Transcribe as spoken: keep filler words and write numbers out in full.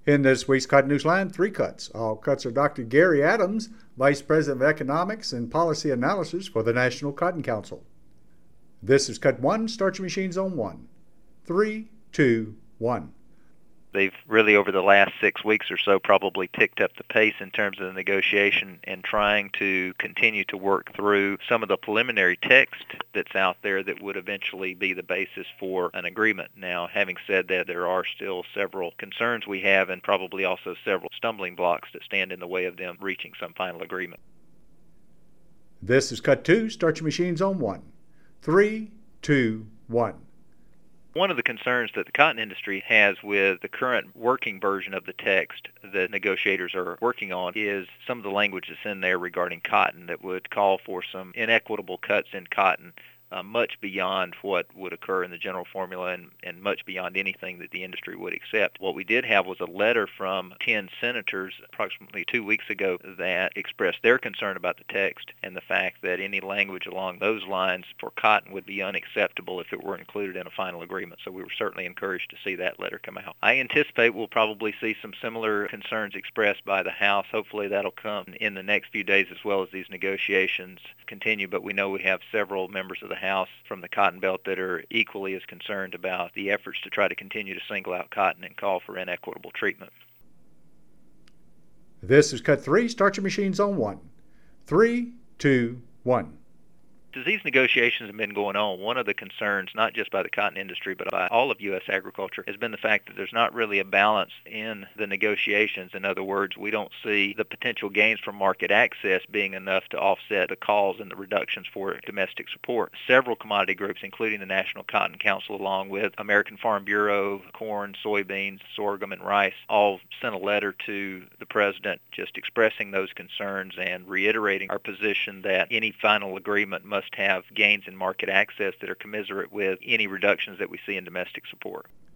In this week's Cotton Newsline, three cuts. All cuts are Doctor Gary Adams, Vice President of Economics and Policy Analysis for the National Cotton Council. This is Cut one, Start Your Machines on one. Three, two, one. They've really, over the last six weeks or so, probably picked up the pace in terms of the negotiation and trying to continue to work through some of the preliminary text that's out there that would eventually be the basis for an agreement. Now, having said that, there are still several concerns we have and probably also several stumbling blocks that stand in the way of them reaching some final agreement. This is Cut two, Start Your Machines on one. Three, two, one. One of the concerns that the cotton industry has with the current working version of the text that negotiators are working on is some of the language that's in there regarding cotton that would call for some inequitable cuts in cotton, uh, much beyond what would occur in the general formula and, and much beyond anything that the industry would accept. What we did have was a letter from ten senators approximately two weeks ago that expressed their concern about the text and the fact that any language along those lines for cotton would be unacceptable if it were included in a final agreement. So we were certainly encouraged to see that letter come out. I anticipate we'll probably see some similar concerns expressed by the House. Hopefully that'll come in the next few days as well as these negotiations continue, but we know we have several members of the House from the Cotton Belt that are equally as concerned about the efforts to try to continue to single out cotton and call for inequitable treatment. This is Cut three, Start Your Machines on one. Three, two, one. As these negotiations have been going on, one of the concerns, not just by the cotton industry, but by all of U S agriculture, has been the fact that there's not really a balance in the negotiations. In other words, we don't see the potential gains from market access being enough to offset the calls and the reductions for domestic support. Several commodity groups, including the National Cotton Council, along with American Farm Bureau, corn, soybeans, sorghum, and rice, all sent a letter to the president just expressing those concerns and reiterating our position that any final agreement must have gains in market access that are commensurate with any reductions that we see in domestic support.